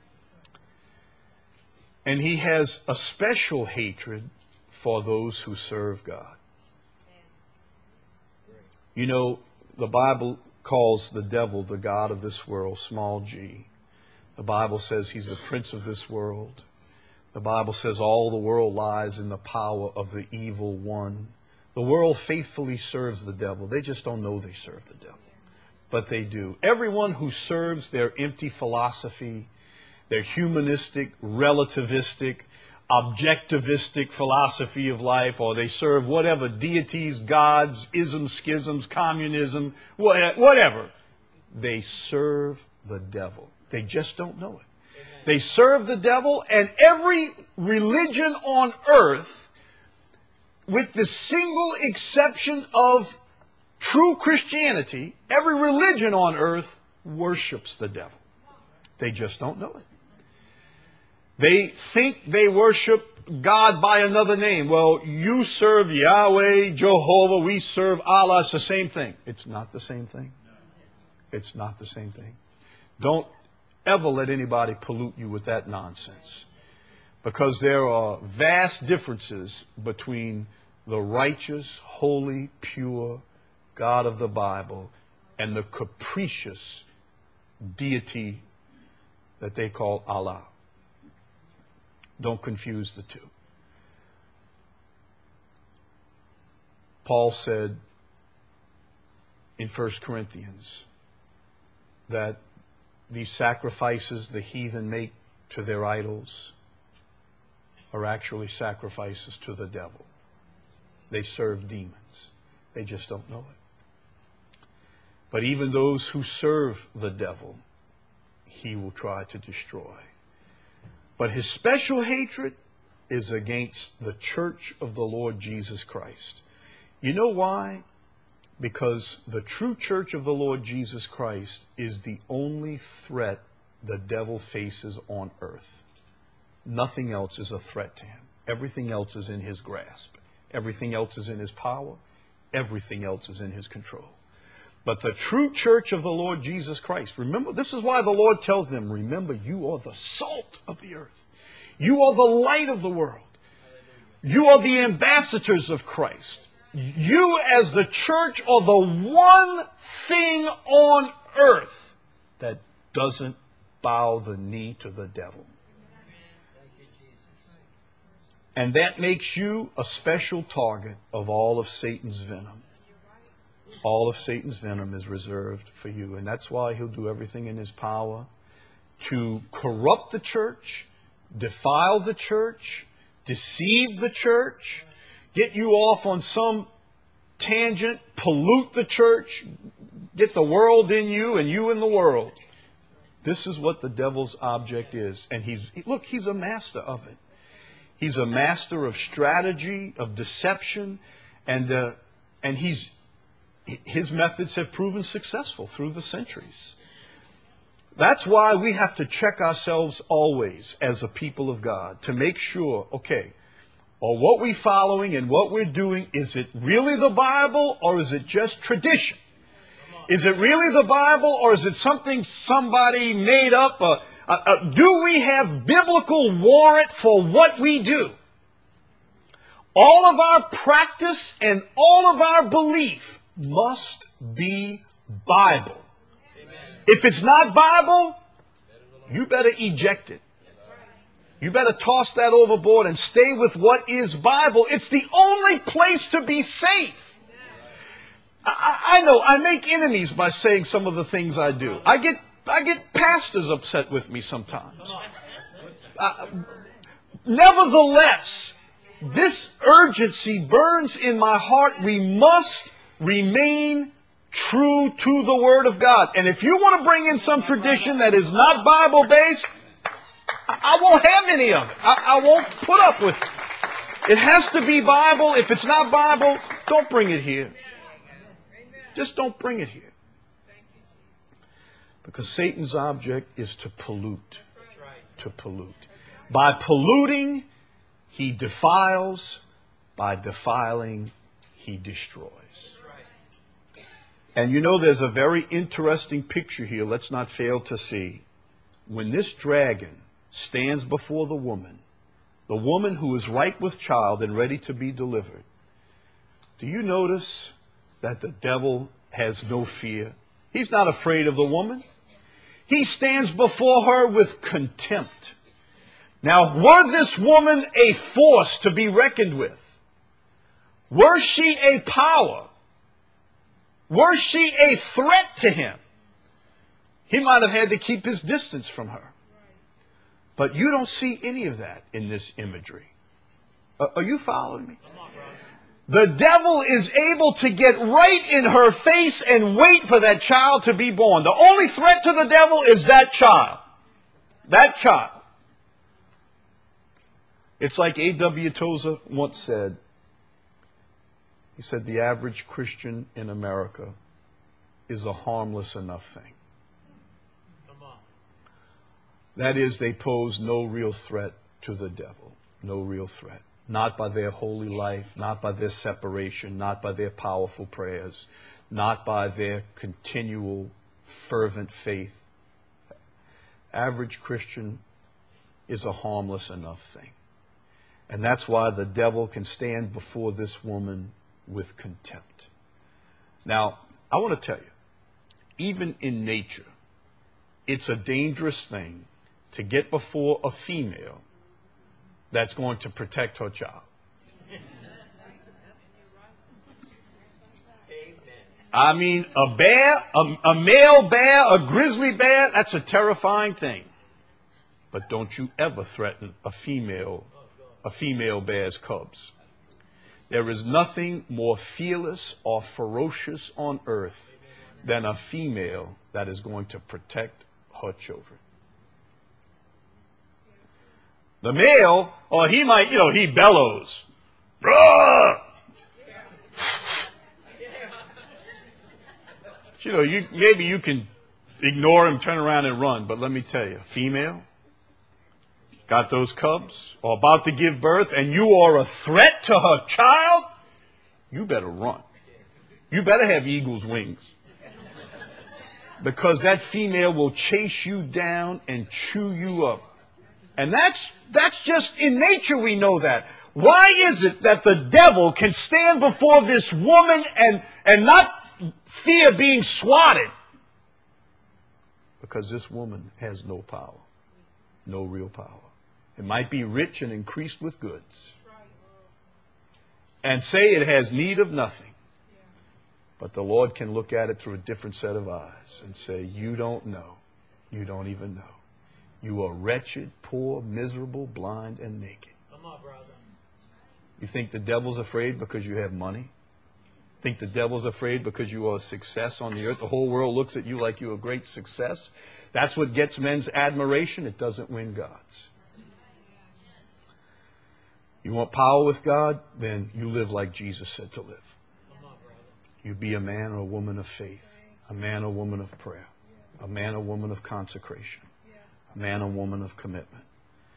And he has a special hatred for those who serve God. You know, the Bible calls the devil the god of this world, small g. The Bible says he's the prince of this world. The Bible says all the world lies in the power of the evil one. The world faithfully serves the devil. They just don't know they serve the devil. But they do. Everyone who serves their empty philosophy, their humanistic, relativistic, objectivistic philosophy of life, or they serve whatever deities, gods, isms, schisms, communism, whatever. They serve the devil. They just don't know it. They serve the devil, and every religion on earth, with the single exception of true Christianity, every religion on earth worships the devil. They just don't know it. They think they worship God by another name. Well, you serve Yahweh, Jehovah, we serve Allah. It's the same thing. It's not the same thing. It's not the same thing. Don't ever let anybody pollute you with that nonsense. Because there are vast differences between the righteous, holy, pure God of the Bible and the capricious deity that they call Allah. Don't confuse the two. Paul said in 1 Corinthians that these sacrifices the heathen make to their idols are actually sacrifices to the devil. They serve demons. They just don't know it. But even those who serve the devil, he will try to destroy. But his special hatred is against the church of the Lord Jesus Christ. You know why? Because the true church of the Lord Jesus Christ is the only threat the devil faces on earth. Nothing else is a threat to him. Everything else is in his grasp. Everything else is in his power. Everything else is in his control. But the true church of the Lord Jesus Christ, remember, this is why the Lord tells them, remember, you are the salt of the earth. You are the light of the world. You are the ambassadors of Christ. You as the church are the one thing on earth that doesn't bow the knee to the devil. And that makes you a special target of all of Satan's venom. All of Satan's venom is reserved for you. And that's why he'll do everything in his power to corrupt the church, defile the church, deceive the church, get you off on some tangent, pollute the church, get the world in you and you in the world. This is what the devil's object is. And he's a master of it. He's a master of strategy, of deception, and his methods have proven successful through the centuries. That's why we have to check ourselves always as a people of God to make sure, okay, are what we're following and what we're doing, is it really the Bible or is it just tradition? Is it really the Bible or is it something somebody made up? Do we have biblical warrant for what we do? All of our practice and all of our belief must be Bible. Amen. If it's not Bible, you better eject it. You better toss that overboard and stay with what is Bible. It's the only place to be safe. I know I make enemies by saying some of the things I do. I get pastors upset with me sometimes. Nevertheless, this urgency burns in my heart. We must remain true to the Word of God. And if you want to bring in some tradition that is not Bible-based, I won't have any of it. I won't put up with it. It has to be Bible. If it's not Bible, don't bring it here. Just don't bring it here. Because Satan's object is to pollute. To pollute. By polluting, he defiles. By defiling, he destroys. And you know, there's a very interesting picture here. Let's not fail to see. When this dragon stands before the woman who is ripe with child and ready to be delivered, do you notice that the devil has no fear? He's not afraid of the woman. He stands before her with contempt. Now, were this woman a force to be reckoned with? Were she a power? Were she a threat to him? He might have had to keep his distance from her. But you don't see any of that in this imagery. Are you following me? The devil is able to get right in her face and wait for that child to be born. The only threat to the devil is that child. That child. It's like A.W. Tozer once said. He said, the average Christian in America is a harmless enough thing. That is, they pose no real threat to the devil. No real threat. Not by their holy life, not by their separation, not by their powerful prayers, not by their continual fervent faith. Average Christian is a harmless enough thing. And that's why the devil can stand before this woman with contempt. Now, I want to tell you, even in nature, it's a dangerous thing to get before a female that's going to protect her child. I mean, a bear, a male bear, a grizzly bear, that's a terrifying thing. But don't you ever threaten a female bear's cubs. There is nothing more fearless or ferocious on earth than a female that is going to protect her children. The male, or he might, he bellows. Roar! Maybe you can ignore him, turn around and run, but let me tell you, female, got those cubs, or about to give birth, and you are a threat to her child, you better run. You better have eagle's wings. Because that female will chase you down and chew you up. And that's just in nature, we know that. Why is it that the devil can stand before this woman and not fear being swatted? Because this woman has no power. No real power. It might be rich and increased with goods. And say it has need of nothing. But the Lord can look at it through a different set of eyes and say, you don't know. You don't even know. You are wretched, poor, miserable, blind, and naked. Come on, brother. You think the devil's afraid because you have money? Think the devil's afraid because you are a success on the earth? The whole world looks at you like you're a great success. That's what gets men's admiration. It doesn't win God's. You want power with God? Then you live like Jesus said to live. You be a man or a woman of faith, a man or woman of prayer, a man or woman of consecration, a man or woman of commitment.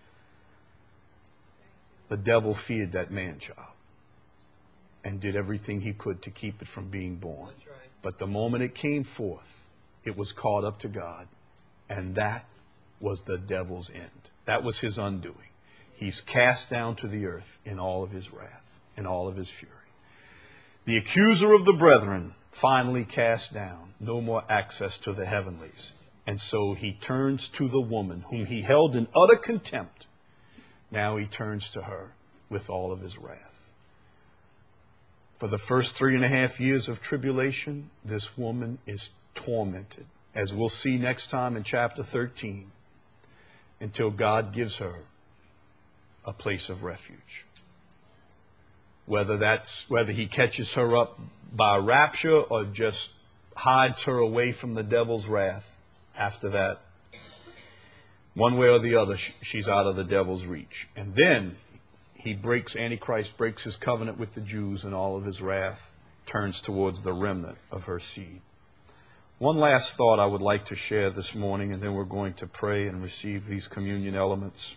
The devil feared that man-child and did everything he could to keep it from being born. But the moment it came forth, it was caught up to God, and that was the devil's end. That was his undoing. He's cast down to the earth in all of his wrath, in all of his fury. The accuser of the brethren finally cast down, no more access to the heavenlies. And so he turns to the woman whom he held in utter contempt. Now he turns to her with all of his wrath. For the first 3.5 years of tribulation, this woman is tormented, as we'll see next time in chapter 13, until God gives her a place of refuge. Whether he catches her up by rapture or just hides her away from the devil's wrath after that. One way or the other, she's out of the devil's reach. And then Antichrist breaks his covenant with the Jews, and all of his wrath turns towards the remnant of her seed. One last thought I would like to share this morning, and then we're going to pray and receive these communion elements.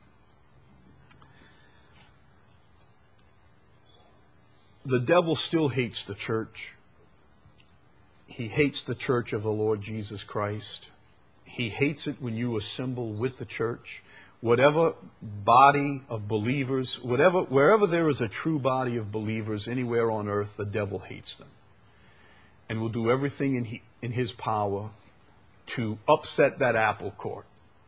The devil still hates the church. He hates the church of the Lord Jesus Christ. He hates it when you assemble with the church. Whatever body of believers, wherever there is a true body of believers anywhere on earth, the devil hates them. And will do everything in his power to upset that apple cart.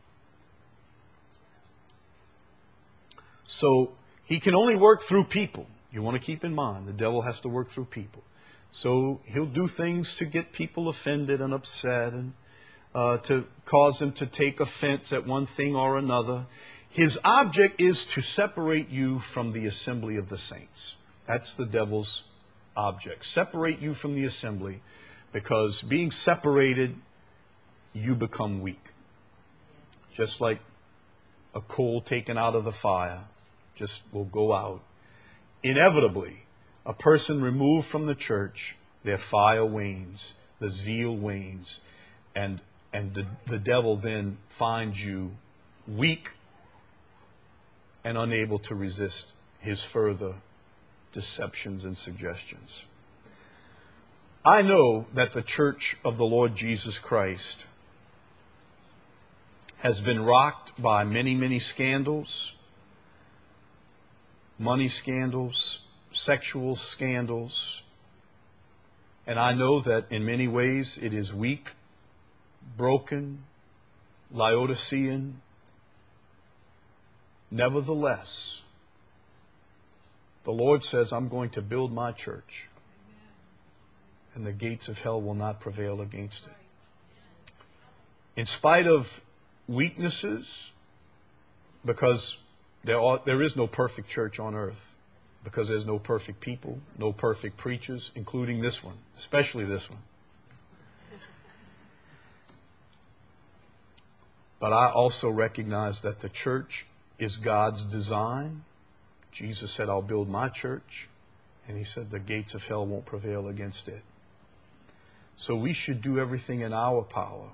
So he can only work through people. You want to keep in mind, the devil has to work through people. So he'll do things to get people offended and upset and to cause them to take offense at one thing or another. His object is to separate you from the assembly of the saints. That's the devil's object. Separate you from the assembly, because being separated, you become weak. just like a coal taken out of the fire, just will go out. Inevitably, a person removed from the church, their fire wanes, the zeal wanes, and the devil then finds you weak and unable to resist his further deceptions and suggestions. I know that the church of the Lord Jesus Christ has been rocked by many, many scandals, money scandals, sexual scandals, and I know that in many ways it is weak, broken, Laodicean. Nevertheless, the Lord says, I'm going to build my church, and the gates of hell will not prevail against it. In spite of weaknesses, because there is no perfect church on earth, because there's no perfect people, no perfect preachers, including this one, especially this one. But I also recognize that the church is God's design. Jesus said, I'll build my church. And he said, the gates of hell won't prevail against it. So we should do everything in our power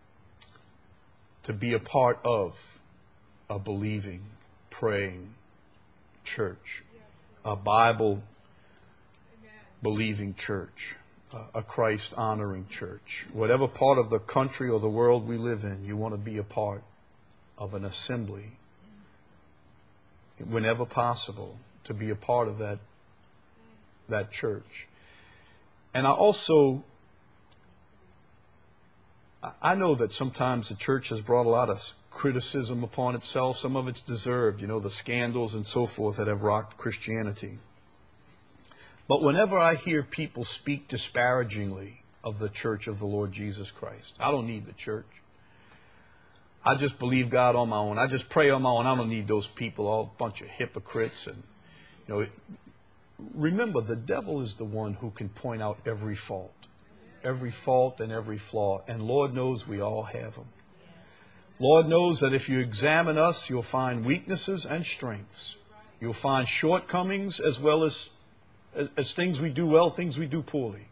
to be a part of a believing, praying church, a Bible-believing church, a Christ-honoring church. Whatever part of the country or the world we live in, you want to be a part of an assembly, whenever possible, to be a part of that church. And I know that sometimes the church has brought a lot of criticism upon itself. Some of it's deserved, the scandals and so forth that have rocked Christianity. But whenever I hear people speak disparagingly of the church of the Lord Jesus Christ, I don't need the church. I just believe God on my own. I just pray on my own. I don't need those people, all a bunch of hypocrites. And remember, the devil is the one who can point out every fault and every flaw. And Lord knows we all have them. Lord knows that if you examine us, you'll find weaknesses and strengths. You'll find shortcomings as well as things we do well, things we do poorly.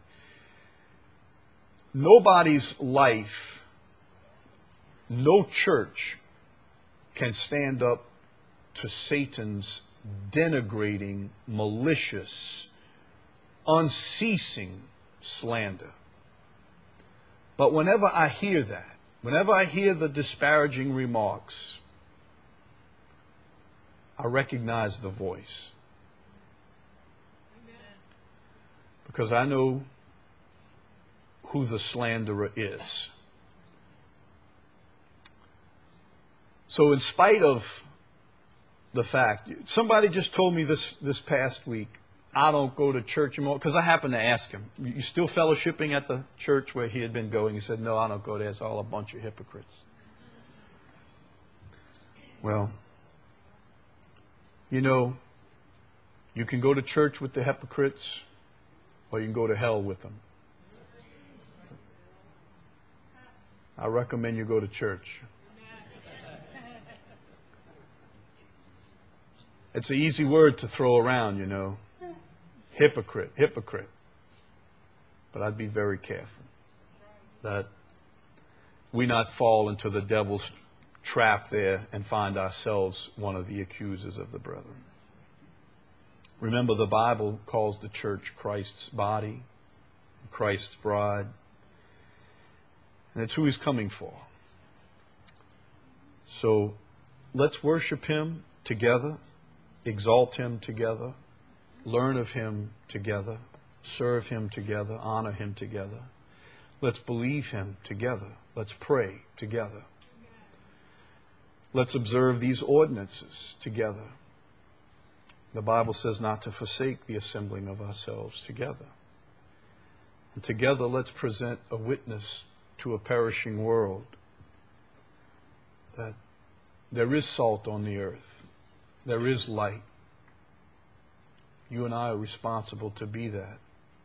Nobody's life, no church can stand up to Satan's denigrating, malicious, unceasing slander. But whenever I hear that, whenever I hear the disparaging remarks, I recognize the voice. Because I know who the slanderer is. So in spite of the fact, somebody just told me this past week, I don't go to church anymore, because I happened to ask him, you still fellowshipping at the church where he had been going? He said, no, I don't go there. It's all a bunch of hypocrites. Well, you can go to church with the hypocrites, or you can go to hell with them. I recommend you go to church. It's an easy word to throw around, Hypocrite, hypocrite. But I'd be very careful that we not fall into the devil's trap there and find ourselves one of the accusers of the brethren. Remember, the Bible calls the church Christ's body, Christ's bride, and it's who he's coming for. So let's worship him together, exalt him together, learn of him together, serve him together, honor him together. Let's believe him together. Let's pray together. Let's observe these ordinances together. The Bible says not to forsake the assembling of ourselves together. And together let's present a witness to a perishing world that there is salt on the earth. There is light. You and I are responsible to be that.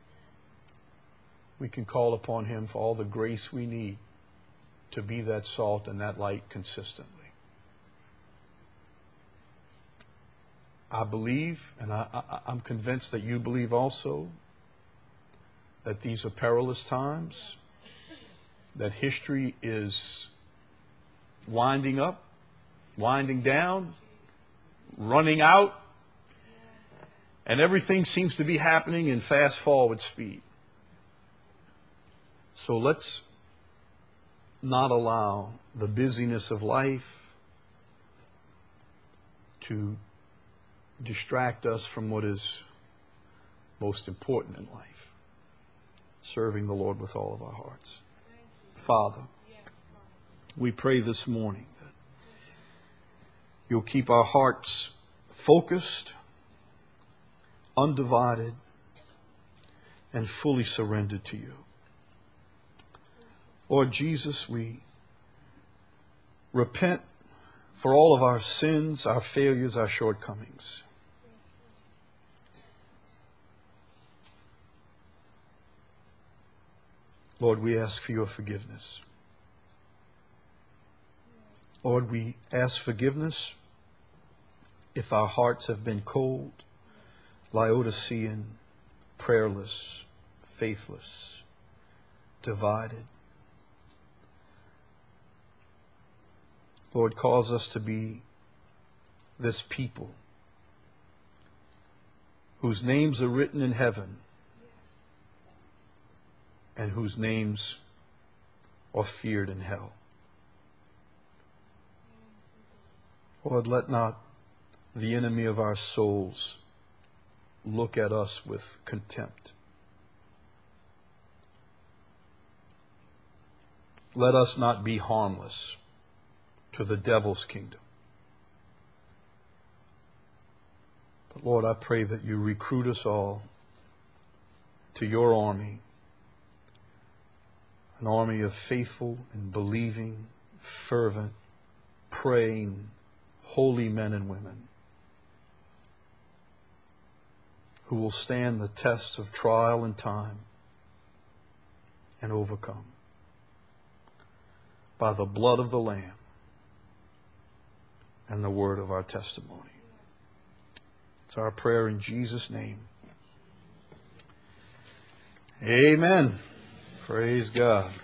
We can call upon him for all the grace we need to be that salt and that light consistently. I believe, and I'm convinced that you believe also, that these are perilous times, that history is winding up, winding down, running out, and everything seems to be happening in fast forward speed. So let's not allow the busyness of life to distract us from what is most important in life, serving the Lord with all of our hearts. Father, we pray this morning that you'll keep our hearts focused, undivided, and fully surrendered to you. Lord Jesus, we repent for all of our sins, our failures, our shortcomings. Lord, we ask for your forgiveness. Lord, we ask forgiveness if our hearts have been cold, Laodicean, prayerless, faithless, divided. Lord, cause us to be this people whose names are written in heaven and whose names are feared in hell. Lord, let not the enemy of our souls look at us with contempt. Let us not be harmless to the devil's kingdom. But Lord, I pray that you recruit us all to your army, an army of faithful and believing, fervent, praying, holy men and women who will stand the tests of trial and time and overcome by the blood of the Lamb and the word of our testimony. It's our prayer in Jesus' name. Amen. Praise God.